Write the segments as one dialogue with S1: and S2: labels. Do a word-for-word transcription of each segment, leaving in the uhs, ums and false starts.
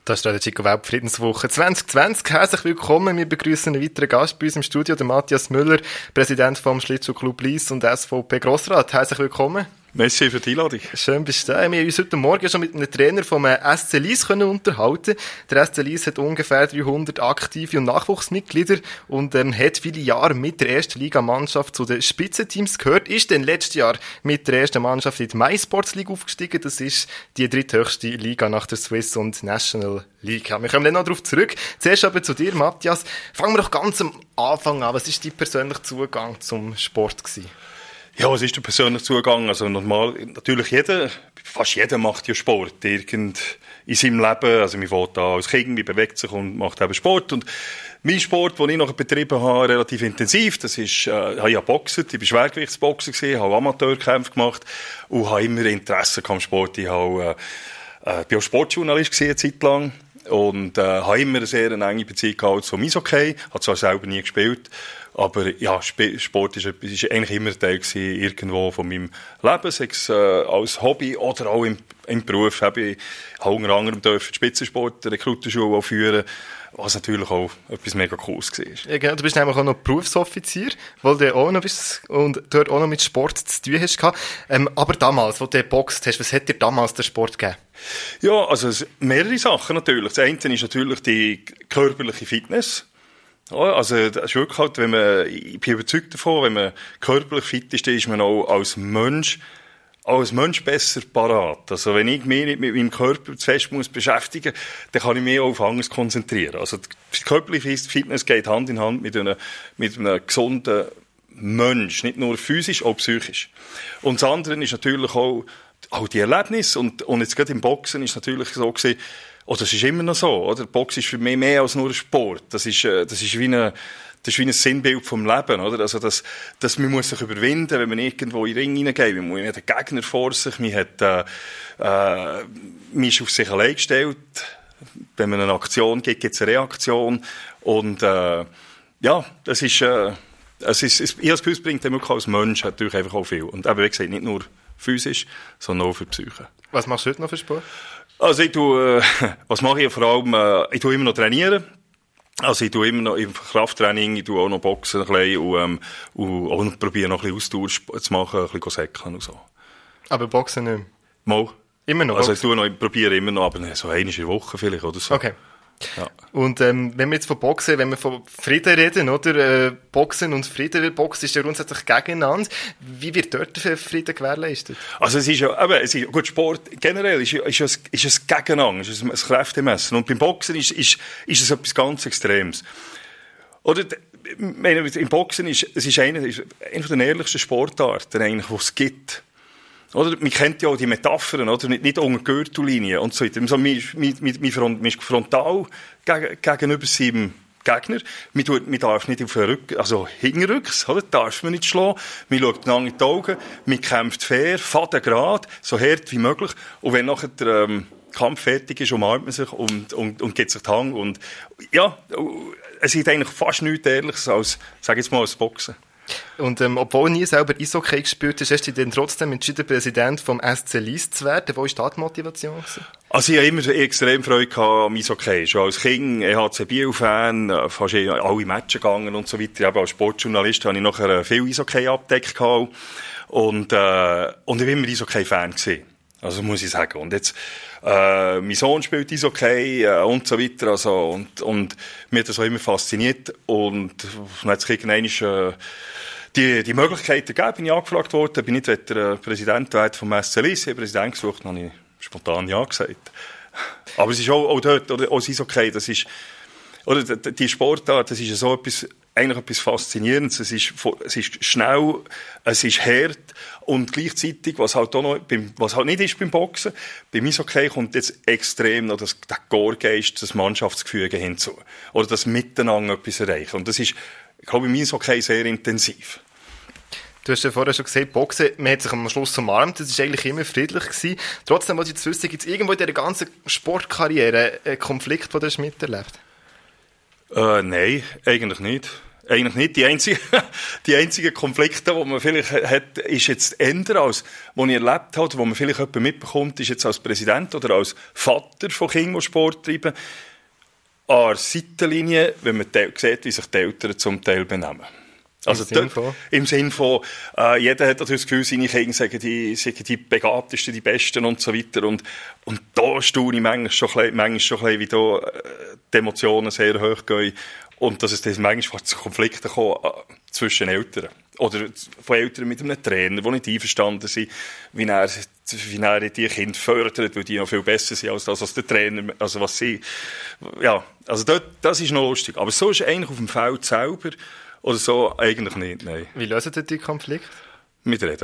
S1: Das ist der Chico Weltfriedenswoche zwanzig zwanzig. Herzlich willkommen. Wir begrüßen einen weiteren Gast bei uns im Studio, den Matthias Müller, Präsident vom Schlittschuhclub Lyss und S V P Grossrat. Herzlich willkommen.
S2: Merci für die Einladung.
S1: Schön bist du da. Wir haben uns heute Morgen schon mit einem Trainer vom S C Lyss unterhalten. Der S C Lyss hat ungefähr dreihundert aktive und Nachwuchsmitglieder und ähm, hat viele Jahre mit der ersten Liga-Mannschaft zu den Spitzenteams gehört. Ist dann letztes Jahr mit der ersten Mannschaft in die MySports League aufgestiegen. Das ist die dritthöchste Liga nach der Swiss und National League. Ja, wir kommen dann noch darauf zurück. Zuerst aber zu dir, Matthias. Fangen wir doch ganz am Anfang an. Was war dein persönlicher Zugang zum Sport gewesen?
S2: Ja, was ist der persönliche Zugang? Also normal, natürlich jeder, fast jeder macht ja Sport irgend in seinem Leben. Also man fährt da als Kind, man bewegt sich und macht eben Sport. Und mein Sport, den ich noch betrieben habe, relativ intensiv, das ist, äh, ich habe ja Boxen, ich war Schwergewichtsboxer gewesen, habe Amateurkämpfe gemacht und habe immer Interesse am Sport. Ich habe, äh, bin auch Sportjournalist gewesen, eine Zeit lang. Und äh, habe immer eine sehr enge Beziehung gehabt zum Eishockey, habe zwar selber nie gespielt, aber ja, Sport ist, ist eigentlich immer ein Teil gewesen, irgendwo von meinem Leben, sei es äh, als Hobby oder auch im, im Beruf. Ich habe unter anderem die Spitzensport-Rekrutenschule auch führen, was natürlich auch etwas mega Cooles war.
S1: Ja, genau, du bist nämlich auch noch Berufsoffizier, weil du auch noch bist und dort auch noch mit Sport zu tun hast. Ähm, aber damals, als du geboxt hast, was hat dir damals der Sport gegeben?
S2: Ja, also mehrere Sachen natürlich. Das eine ist natürlich die körperliche Fitness. Ja, also das ist wirklich halt, wenn man, ich bin überzeugt davon, wenn man körperlich fit ist, dann ist man auch als Mensch, als Mensch besser parat. Also wenn ich mich nicht mit meinem Körper zu fest muss beschäftigen, dann kann ich mich auch auf anderes konzentrieren. Also die körperliche Fitness geht Hand in Hand mit einem, mit einem gesunden Mensch, nicht nur physisch, auch psychisch. Und das andere ist natürlich auch, auch die Erlebnisse. Und, und jetzt gerade im Boxen ist es natürlich so gewesen, oder das ist immer noch so, oder? Boxen ist für mich mehr als nur ein Sport. Das ist, das ist wie eine, das ist wie ein Sinnbild vom Leben, oder? Also, das, das, man muss sich überwinden, wenn man irgendwo in den Ring hineingeht. Man hat einen Gegner vor sich, man hat, äh, äh, man ist auf sich allein gestellt. Wenn man eine Aktion gibt, gibt es eine Reaktion. Und, äh, ja, das ist, äh, es ist, es, ich habe das Gefühl, es bringt dem als Mensch natürlich einfach auch viel. Und eben, wie gesagt, nicht nur physisch, sondern auch für die Psyche.
S1: Was machst du heute noch für Sport?
S2: Also ich tue, äh, was mache ich vor allem, äh, ich tue immer noch trainieren. Also ich tue immer noch im Krafttraining, ich tue auch noch Boxen ein bisschen und, ähm, und auch noch probiere noch ein bisschen Ausdauer zu machen, ein bisschen säckeln und so.
S1: Aber Boxen nicht mehr?
S2: Mal.
S1: Immer noch?
S2: Also ich tue noch, ich probiere immer noch, aber so einmal in der Woche vielleicht oder so.
S1: Okay.
S2: Ja.
S1: Und ähm, wenn wir jetzt von Boxen, wenn wir von Frieden reden, oder? Äh, Boxen und Frieden, Boxen ist ja grundsätzlich gegeneinander. Wie wird dort der Frieden gewährleistet?
S2: Also es ist ja, eben, es ist, gut, Sport generell ist, ist, ist, ist es Gegeneinander, ist ein Kräftemessen. Und beim Boxen ist, ist, ist es etwas ganz Extremes. Oder, meine, im Boxen ist, es ist eine, ist eine der ehrlichsten Sportarten eigentlich, die es gibt. Oder, man kennt ja auch die Metaphern, oder? Nicht, nicht unter Gürtellinie und so weiter. Also, man, man, man, man ist frontal gegen, gegenüber seinem Gegner. Man, tut, man darf nicht auf den Rücken, also hinterrücks, oder? Darf man nicht schlagen. Man schaut einander in die Augen. Man kämpft fair, fadengrad, so hart wie möglich. Und wenn nachher der, ähm, Kampf fertig ist, umarmt man sich und, und, und gibt sich die Hand. Und, ja, es ist eigentlich fast nichts Ehrliches als, sag ich jetzt mal, als Boxen.
S1: Und ähm, obwohl du nie selber Eishockey gespielt hast, hast du dich dann trotzdem entschieden, Präsident vom S C Lyss zu werden. Wo war da die Motivation?
S2: Also ich habe immer extrem Freude gehabt am Eishockey. Schon als Kind, E H C Biel-Fan, fast alle Matches gegangen und so weiter. Eben als Sportjournalist habe ich nachher viel Eishockey abgedeckt gehabt. Und, äh, und ich war immer Eishockey-Fan gewesen. Also muss ich sagen. Und jetzt, äh, mein Sohn spielt Eishockey äh, und so weiter. Also, und, und mir hat das auch immer fasziniert. Und dann hat sich irgendwann äh, die, die Möglichkeit gegeben, bin ich angefragt worden, bin nicht der Präsident vom S C Lyss, ich habe Präsident gesucht, dann habe ich spontan Ja gesagt. Aber es ist auch, auch dort, oder, auch das Eishockey, das ist, oder die Sportart, das ist so etwas, eigentlich etwas Faszinierendes. Es ist, es ist schnell, es ist hart und gleichzeitig, was halt auch noch, beim, was halt nicht ist beim Boxen, beim Eishockey kommt jetzt extrem noch das, der Gorgeist, das Mannschaftsgefüge hinzu. Oder das Miteinander etwas erreichen. Und das ist, ich glaube, im Eishockey sehr intensiv.
S1: Du hast ja vorher schon gesagt, Boxen, man hat sich am Schluss umarmt, das war eigentlich immer friedlich gewesen. Trotzdem, was ich jetzt wüsste, gibt es irgendwo in dieser ganzen Sportkarriere einen Konflikt, den du miterlebt hast?
S2: Äh, nein, eigentlich nicht. eigentlich nicht. Die einzigen, die einzigen Konflikte, die man vielleicht hat, ist jetzt ändern als, die ich erlebt habe, wo man vielleicht jemanden mitbekommt, ist jetzt als Präsident oder als Vater von Kindern, die Sport treiben, an der Seitenlinie, wenn man sieht, wie sich die Eltern zum Teil benehmen. Also
S1: Im Sinn von?
S2: Im Sinn von, äh, jeder hat natürlich das Gefühl, seine Kinder sagen die, sagen die begabtesten, die besten und so weiter. Und, und da staune ich manchmal schon ein bisschen, manchmal schon ein bisschen, wie da äh, die Emotionen sehr hoch gehen. Und dass es dann manchmal zu Konflikten kommt äh, zwischen Eltern. Oder von Eltern mit einem Trainer, die nicht einverstanden sind, wie er, wie er die Kinder fördert, weil die noch viel besser sind als das, was der Trainer, also was sie, ja, also das, das ist noch lustig. Aber so ist eigentlich auf dem Feld selber, oder so eigentlich nicht, nein.
S1: Wie lösen Sie die Konflikte?
S2: Mit Reden.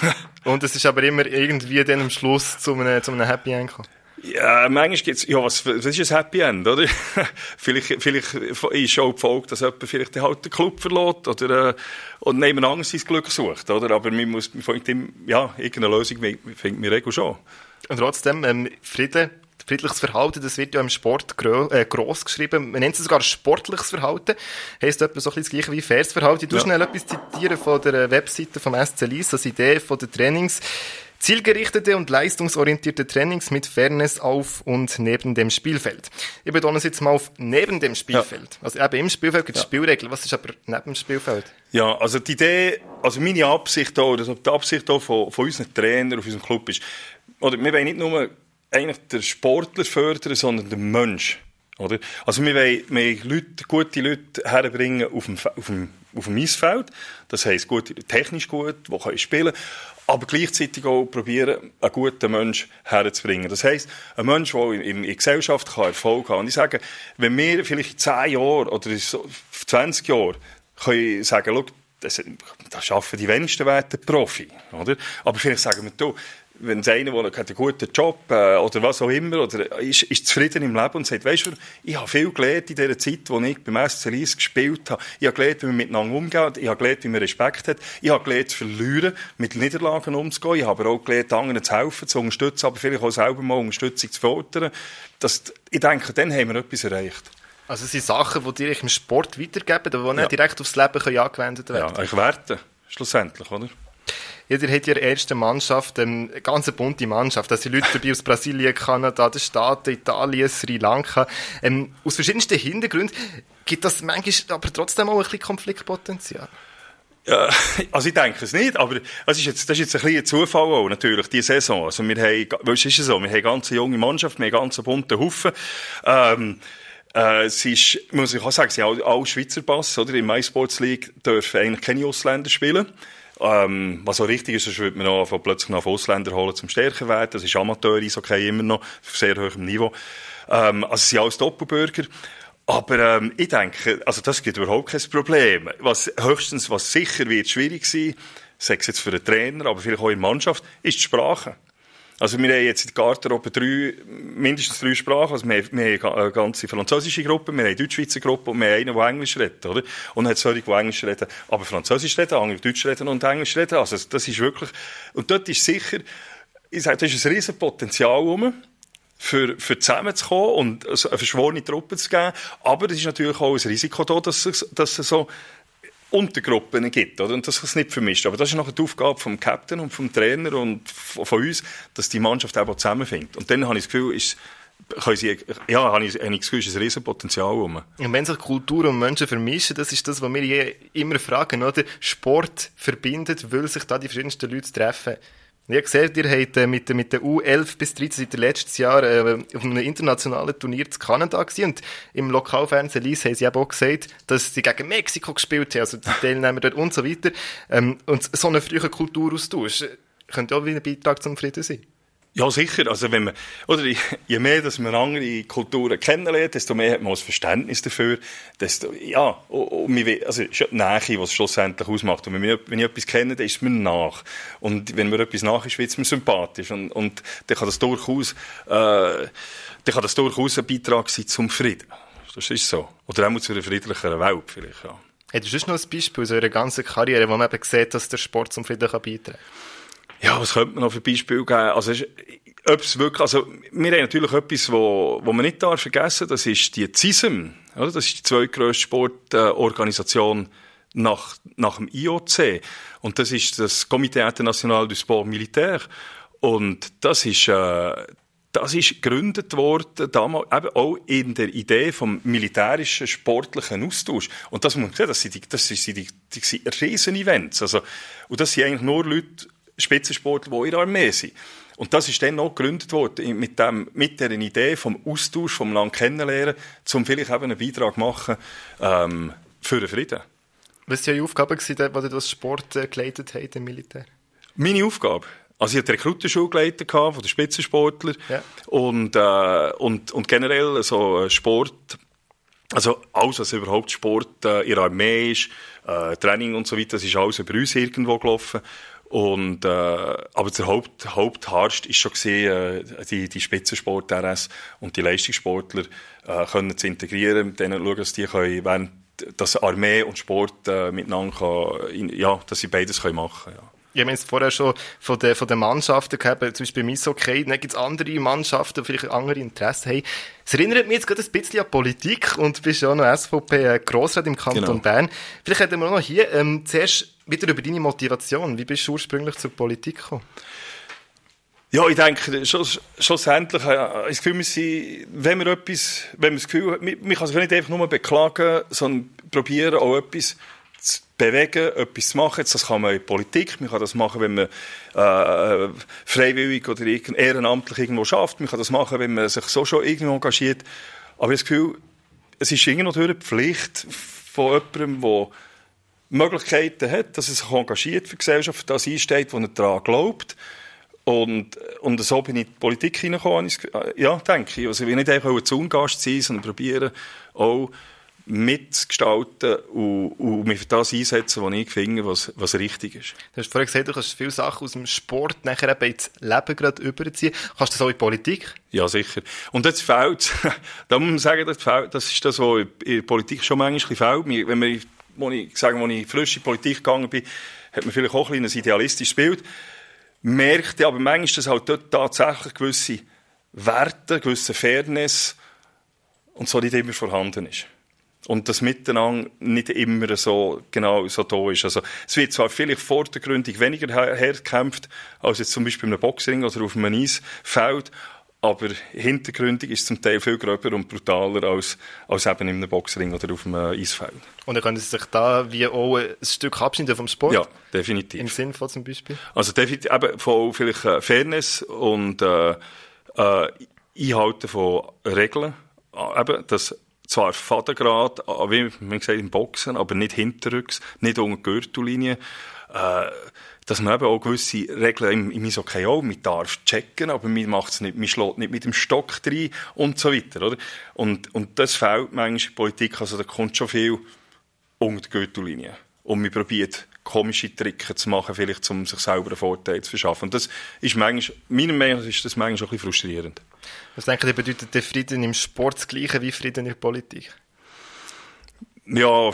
S1: Und es ist aber immer irgendwie dann am Schluss zu einem, zu einem Happy End gekommen.
S2: Ja, manchmal gibt's, ja, was, was ist ein Happy End, oder? vielleicht, vielleicht ist auch die Folge, dass jemand vielleicht halt den Club verlässt, oder, äh, und nebeneinander sein Glück sucht, oder? Aber man muss, man findet immer, ja, irgendeine Lösung findet wir Regel schon.
S1: Und trotzdem, ähm, Frieden, friedliches Verhalten, das wird ja im Sport gro äh, gross geschrieben. Man nennt es sogar sportliches Verhalten. Heisst etwa so ein bisschen das Gleiche wie faires Verhalten. Ich tu ja. schnell etwas zitieren von der Webseite vom S C Lyss, als Idee von den Trainings. Zielgerichtete und leistungsorientierte Trainings mit Fairness auf und neben dem Spielfeld. Ich betone es jetzt mal auf neben dem Spielfeld. Ja. Also eben im Spielfeld gibt es ja. Spielregeln. Was ist aber neben dem Spielfeld? Ja,
S2: also die Idee, also meine Absicht da, oder die Absicht da von, von unseren Trainern auf unserem Club ist, oder wir wollen nicht nur eigentlich den Sportler fördern, sondern den Mensch. Oder? Also wir wollen, wir wollen Leute, gute Leute herbringen auf dem, auf dem, auf dem Eisfeld. Das heisst, gut, technisch gut, die können spielen, aber gleichzeitig auch probieren, einen guten Mensch herzubringen. Das heisst, ein Mensch, der in, in der Gesellschaft kann Erfolg haben kann. Und ich sage, wenn wir vielleicht in zehn Jahren oder in zwanzig Jahren können sagen, schau, das, das schaffen die wenigsten Werte Profi. Oder? Aber vielleicht sagen wir, du, wenn es einer, der hat einen guten Job äh, oder was auch immer, oder ist, ist zufrieden im Leben und sagt, weisst du, ich habe viel gelernt in dieser Zeit, wo ich beim S C Lyss gespielt habe. Ich habe gelernt, wie man miteinander umgeht. Ich habe gelernt, wie man Respekt hat. Ich habe gelernt, zu verlieren, mit Niederlagen umzugehen. Ich habe aber auch gelernt, anderen zu helfen, zu unterstützen, aber vielleicht auch selber mal Unterstützung zu fordern. Das, ich denke, dann haben wir etwas erreicht.
S1: Also es sind Sachen, die dir im Sport weitergeben, die nicht ja. direkt aufs Leben können angewendet werden können.
S2: Ja, eigentlich Werte, schlussendlich, oder?
S1: Jeder hat ja in der ersten Mannschaft, ähm, eine ganz bunte Mannschaft. Da sind Leute dabei aus Brasilien, Kanada, den Staaten, Italien, Sri Lanka. Ähm, aus verschiedensten Hintergründen gibt das manchmal aber trotzdem auch ein bisschen Konfliktpotenzial.
S2: Ja, also ich denke es nicht, aber es ist jetzt, das ist jetzt ein kleiner Zufall auch, natürlich, diese Saison. Also wir haben, weißt du, ist es so, wir haben eine ganz junge Mannschaft, wir haben einen ganz bunten Haufen. Ähm, Äh, es ist, muss ich auch sagen, es sind alle, alle Schweizer Pass, oder? In der MySports League dürfen eigentlich keine Ausländer spielen. Ähm, was auch richtig ist, sonst würde man noch plötzlich noch Ausländer holen zum stärker werden. Das ist Amateur-Eishockey immer noch, auf sehr hohem Niveau. Ähm, also es sind alles Doppelbürger. Aber ähm, ich denke, also das gibt überhaupt kein Problem. Was höchstens, was sicher wird schwierig sein, sei es jetzt für den Trainer, aber vielleicht auch in der Mannschaft, ist die Sprache. Also wir haben jetzt in der Garderobe drei, mindestens drei Sprachen. Also wir haben, wir haben eine ganze französische Gruppe, wir haben eine Deutsch-Schweizer Gruppe und wir haben einen, der Englisch redet, oder? Und dann hat es solche, die Englisch reden, aber Französisch reden, andere Deutsch reden und Englisch reden. Also das ist wirklich, und dort ist sicher, ich sage, da ist ein riesen Potenzial rum, für, für zusammenzukommen und eine verschworene Truppe zu geben. Aber es ist natürlich auch ein Risiko da, dass es, dass es so Untergruppen gibt, oder? Und das ist nicht vermischt. Aber das ist nachher die Aufgabe vom Captain und vom Trainer und von uns, dass die Mannschaft auch zusammenfindet. Und dann habe ich das Gefühl, ist, können sie, ja, habe ich, habe ich das Gefühl, ist ein riesen Potenzial rum.
S1: Und wenn sich Kultur und Menschen vermischen, das ist das, was wir je immer fragen, oder? Sport verbindet, weil sich da die verschiedensten Leute treffen. Ich habe gesehen, ihr habt äh, mit, mit der U elf bis dreizehn seit letztes Jahr äh, auf einem internationalen Turnier in Kanada gewesen. Und im Lokalfernsehen Lyss haben sie eben auch gesagt, dass sie gegen Mexiko gespielt haben, also die Teilnehmer dort und so weiter. Ähm, und so einen frühen Kulturaustausch könnte auch wie ein Beitrag zum Frieden sein.
S2: Ja, sicher. Also wenn man, oder je mehr, dass man andere Kulturen kennenlernt, desto mehr hat man das Verständnis dafür, desto, ja, und wir, also, es ist ja die Nähe, was es schlussendlich ausmacht. Und wenn ich, wenn ich etwas kenne, dann ist es mir nach. Und wenn mir etwas nach ist, wird es mir sympathisch. Und, und dann kann das durchaus, äh, dann kann das durchaus ein Beitrag sein zum Frieden. Das ist so. Oder auch zu einer friedlicheren Welt, vielleicht, ja.
S1: Hättest du sonst noch ein Beispiel aus eurer ganzen Karriere, wo man eben sieht, dass der Sport zum Frieden beitragen kann?
S2: Ja, was könnte man noch für Beispiele geben? Also, ob es wirklich, also, wir haben natürlich etwas, wo, wo man nicht darf vergessen, das ist die C I S M. Oder? Das ist die zweitgrösste Sportorganisation nach, nach dem I O C. Und das ist das Comité International du Sport Militaire. Und das ist, äh, das ist gegründet worden, damals eben auch in der Idee vom militärischen sportlichen Austausch. Und das muss man sehen, das sind die, das sind die, die, die riesen Events. Also, und das sind eigentlich nur Leute, Spitzensportler, die in der Armee sind. Und das ist dann noch gegründet worden, mit dem, mit der Idee vom Austausch, vom Land kennenlernen, um vielleicht eben einen Beitrag machen, ähm, für den Frieden.
S1: Was war Ihre Aufgabe, als ihr das Sport äh, geleitet habt im Militär?
S2: Meine Aufgabe? Also ich hatte die Rekrutenschule geleitet von den Spitzensportlern. Ja. Und, äh, und, und generell so Sport, also alles, was überhaupt Sport äh, in der Armee ist, äh, Training und so weiter, das ist alles über uns irgendwo gelaufen. Und, äh, aber der Haupt, Hauptharst ist schon gesehen, äh, die, die Spitzensport-R S und die Leistungssportler äh, können zu integrieren, mit denen schauen, dass die können, während dass Armee und Sport äh, miteinander kann, ja, dass sie beides können machen, ja.
S1: Ich habe jetzt vorher schon von den, von den Mannschaften gehabt, zum Beispiel beim Eishockey, dann gibt es andere Mannschaften, die vielleicht andere Interessen haben. Es erinnert mich jetzt gerade ein bisschen an Politik und du bist ja auch noch S V P-Grossrat im Kanton genau. Bern. Vielleicht hätten wir auch noch hier ähm, zuerst wieder über deine Motivation. Wie bist du ursprünglich zur Politik gekommen?
S2: Ja, ich denke, schlussendlich, äh, das Gefühl, wir sind, wenn wir etwas, wenn wir das Gefühl, man, man kann sich nicht einfach nur beklagen, sondern probieren auch etwas zu bewegen, etwas zu machen. Jetzt, das kann man in Politik, man kann das machen, wenn man äh, freiwillig oder ehrenamtlich irgendwo schafft, man kann das machen, wenn man sich so schon irgendwo engagiert. Aber ich habe das Gefühl, es ist irgendwo durch die Pflicht von jemandem, der Möglichkeiten hat, dass er sich engagiert für die Gesellschaft, das einsteht, wo er daran glaubt. Und, und so bin ich in die Politik hineingekommen, ja, denke ich. Also ich will nicht einfach ein Zaungast sein, sondern probieren, auch mitzugestalten und, und mich für das einsetzen, was ich finde, was, was richtig ist.
S1: Du hast vorhin gesagt, du kannst viele Sachen aus dem Sport nachher eben ins Leben gerade überziehen. Kannst du das auch in Politik?
S2: Ja, sicher. Und jetzt fehlt, da muss man sagen, das, fehlt, das ist das, was in der Politik schon manchmal fehlt. Wenn man, als ich, sagen, als ich frisch in die Politik gegangen bin, hat man vielleicht auch ein, ein idealistisches Bild. Merkte aber manchmal, dass halt dort tatsächlich gewisse Werte, gewisse Fairness und so nicht immer vorhanden ist. Und das Miteinander nicht immer so genau so da ist. Also, es wird zwar vielleicht vordergründig weniger hergekämpft, als jetzt zum Beispiel in einem Boxring oder auf einem Eisfeld, aber hintergründig ist es zum Teil viel gröber und brutaler als, als eben in einem Boxring oder auf einem Eisfeld.
S1: Und dann können Sie sich da wie auch ein Stück abschneiden vom Sport?
S2: Ja, definitiv.
S1: Im Sinn von zum Beispiel?
S2: Also definitiv eben von vielleicht äh, Fairness und äh, äh, Einhalten von Regeln. Äh, eben, das zwar Fadengrad, wie man gesagt im Boxen, aber nicht hinterrücks, nicht unter die Gürtellinie. Äh, dass man eben auch gewisse Regeln im, im Eishockey auch, man darf checken, aber man macht es nicht, man schlägt nicht mit dem Stock rein und so weiter, oder? Und, und das fehlt manchmal in der Politik, also da kommt schon viel unter die Gürtellinie. Und man probiert, komische Tricks zu machen, vielleicht, um sich selber einen Vorteil zu verschaffen. Und das ist manchmal, meiner Meinung nach ist das manchmal schon ein bisschen frustrierend.
S1: Was denken Sie, bedeutet der Frieden im Sport das Gleiche wie Frieden in der Politik?
S2: Ja,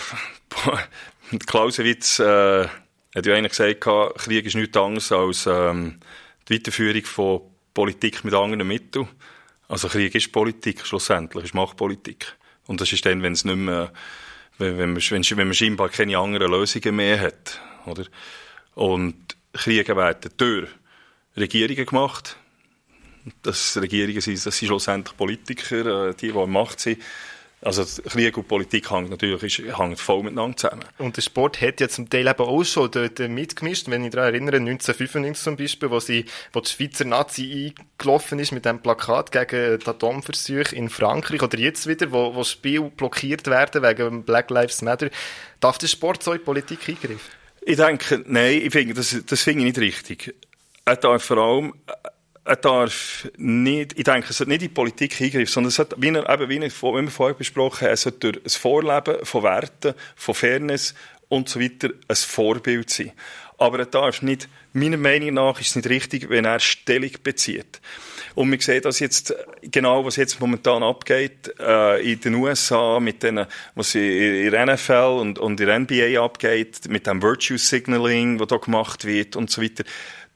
S2: Clausewitz, äh, hat ja eigentlich gesagt, Krieg ist nichts anderes als ähm, die Weiterführung von Politik mit anderen Mitteln. Also Krieg ist Politik, schlussendlich, ist Machtpolitik. Und das ist dann, wenn es nicht mehr, wenn, wenn, man, wenn, wenn man scheinbar keine anderen Lösungen mehr hat. Oder? Und Kriege werden durch Regierungen gemacht. Das Regierungen sind, das sind schlussendlich Politiker, die, die an Macht sind. Also Krieg und Politik hängt natürlich hängt voll miteinander zusammen.
S1: Und der Sport hat ja zum Teil eben auch schon dort mitgemischt. Wenn ich daran erinnere, neunzehnhundertfünfundneunzig zum Beispiel, wo, sie, wo die Schweizer Nazi eingelaufen ist mit dem Plakat gegen die Atomversuche in Frankreich, oder jetzt wieder, wo, wo Spiele blockiert werden wegen Black Lives Matter. Darf der Sport so in die Politik eingreifen?
S2: Ich denke, nein, ich finde, das, das finde ich nicht richtig. Er darf vor allem... Er darf nicht, ich denke, es hat nicht in die Politik eingreifen, sondern es hat, wie, er, eben, wie, er, wie wir vorher besprochen haben, es hat durch ein Vorleben von Werten, von Fairness und so weiter ein Vorbild sein. Aber er darf nicht, meiner Meinung nach ist es nicht richtig, wenn er Stellung bezieht. Und wir sehen das jetzt, genau was jetzt momentan abgeht, äh, in den U S A, mit denen, was in der N F L und, und in der N B A abgeht, mit dem Virtue Signaling, was da gemacht wird und so weiter.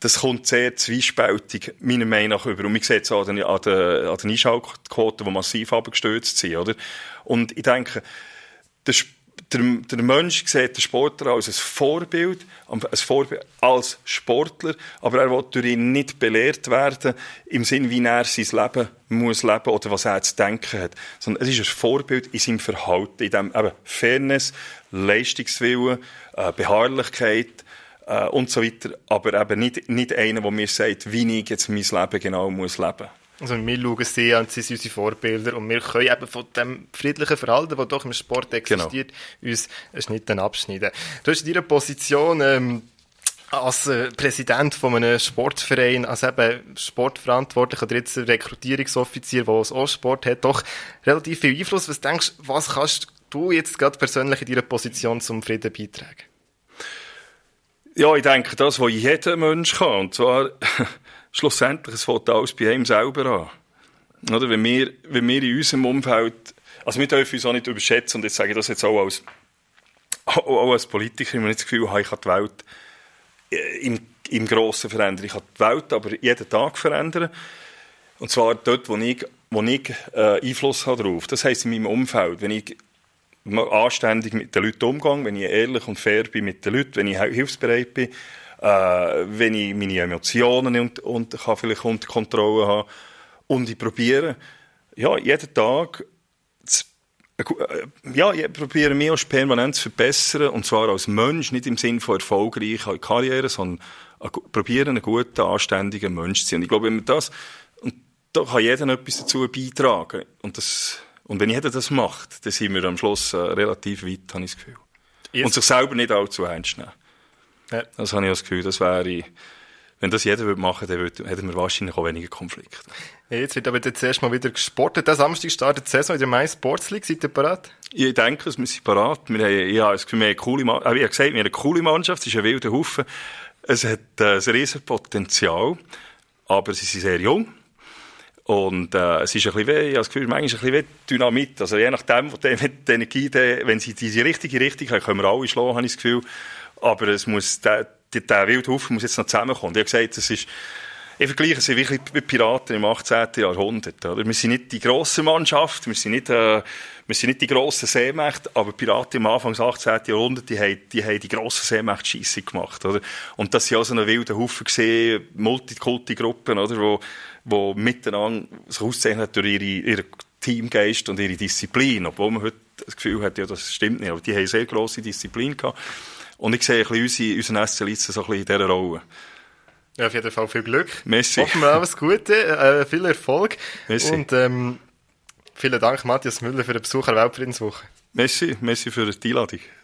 S2: das kommt sehr zwiespältig, meiner Meinung nach, über. Und man sieht es auch an den, an den, an den Einschaltquoten, die massiv abgestürzt sind, oder? Und ich denke, der, der, der Mensch sieht den Sportler als ein Vorbild, ein Vorbild als Sportler, aber er will durch ihn nicht belehrt werden, im Sinn, wie er sein Leben muss leben oder was er zu denken hat. Sondern es ist ein Vorbild in seinem Verhalten, in dem eben Fairness, Leistungswillen, äh, Beharrlichkeit, Uh, und so weiter, aber eben nicht, nicht einer, der mir sagt, wie ich jetzt mein Leben genau muss leben.
S1: Also wir schauen sie an, sie sind unsere Vorbilder und wir können eben von dem friedlichen Verhalten, das doch im Sport existiert, genau, uns einen Schnitt abschneiden. Du hast in deiner Position ähm, als äh, Präsident von einem Sportverein, als eben Sportverantwortlicher oder jetzt Rekrutierungsoffizier, der auch Sport hat, doch relativ viel Einfluss. Was denkst du, was kannst du jetzt gerade persönlich in deiner Position zum Frieden beitragen?
S2: Ja, ich denke, das, was jeder Mensch kann. Und zwar, schlussendlich, es fängt alles bei ihm selber an. Oder? Wenn wir, wenn wir in unserem Umfeld, also wir dürfen uns auch nicht überschätzen, und jetzt sage ich das jetzt auch als, auch, auch als Politiker, ich habe nicht das Gefühl, ich kann die Welt im, im Grossen verändern. Ich kann die Welt aber jeden Tag verändern. Und zwar dort, wo ich, wo ich äh, Einfluss habe darauf. Das heisst, in meinem Umfeld, wenn ich anständig mit den Leuten umgehe, wenn ich ehrlich und fair bin mit den Leuten, wenn ich hilfsbereit bin, äh, wenn ich meine Emotionen und, und kann vielleicht unter Kontrolle haben. Und ich probiere, ja, jeden Tag, zu, äh, ja, ich probiere mich auch permanent zu verbessern, und zwar als Mensch, nicht im Sinne von erfolgreicher Karriere, sondern äh, probiere, ein guter, anständiger Mensch zu sein. Und ich glaube, wenn man das, und da kann jeder etwas dazu beitragen. Und das, Und wenn jeder das macht, dann sind wir am Schluss äh, relativ weit, habe ich das Gefühl. Jetzt. Und sich selber nicht allzu ernst nehmen. Ja. Das habe ich das Gefühl, das wäre, wenn das jeder machen würde, dann hätten wir wahrscheinlich auch weniger Konflikte.
S1: Ja, jetzt wird aber jetzt erst mal wieder gesportet. Der Samstag startet die Saison in der My Sports League. Seid ihr bereit?
S2: Ich denke, wir sind bereit. Wir haben, ich habe das Gefühl, wir haben eine coole, Ma- ich habe gesagt, wir haben eine coole Mannschaft, es ist ein wilder Haufen. Es hat äh, ein riesen Potenzial, aber sie sind sehr jung. Und äh, es ist ein bisschen wie, ich habe das Gefühl, manchmal ist ein bisschen wie Dynamit. Also je nachdem, wo die, die Energie, die, wenn sie diese richtige Richtung haben, können wir alle schlagen, habe ich das Gefühl. Aber es muss, der, der, der wilde Haufen muss jetzt noch zusammenkommen. Ich habe gesagt, es ist, ich vergleiche sie wirklich mit Piraten im achtzehnten Jahrhundert. Oder? Wir sind nicht die grosse Mannschaft, wir sind nicht, äh, wir sind nicht die grossen Seemächte, aber Piraten im Anfang des achtzehnten Jahrhunderts, die haben die, haben die grossen Seemächte Scheisse gemacht. Oder? Und das waren auch so eine wilde Haufen gesehen, Multikulti-Gruppen, oder, wo, wo miteinander sich auszeichnen durch ihre, ihre Teamgeist und ihre Disziplin. Obwohl man heute das Gefühl hat, ja, das stimmt nicht, aber die haben eine sehr grosse Disziplin gehabt. Und ich sehe ein bisschen unsere, unseren S C Litzen so ein bisschen in dieser Rolle.
S1: Ja, auf jeden Fall viel Glück.
S2: Merci.
S1: Hoffen wir alles Gute, äh, viel Erfolg.
S2: Merci.
S1: Und ähm, vielen Dank, Matthias Müller, für den Besuch an der Weltfriedenswoche.
S2: Merci, merci für die Einladung.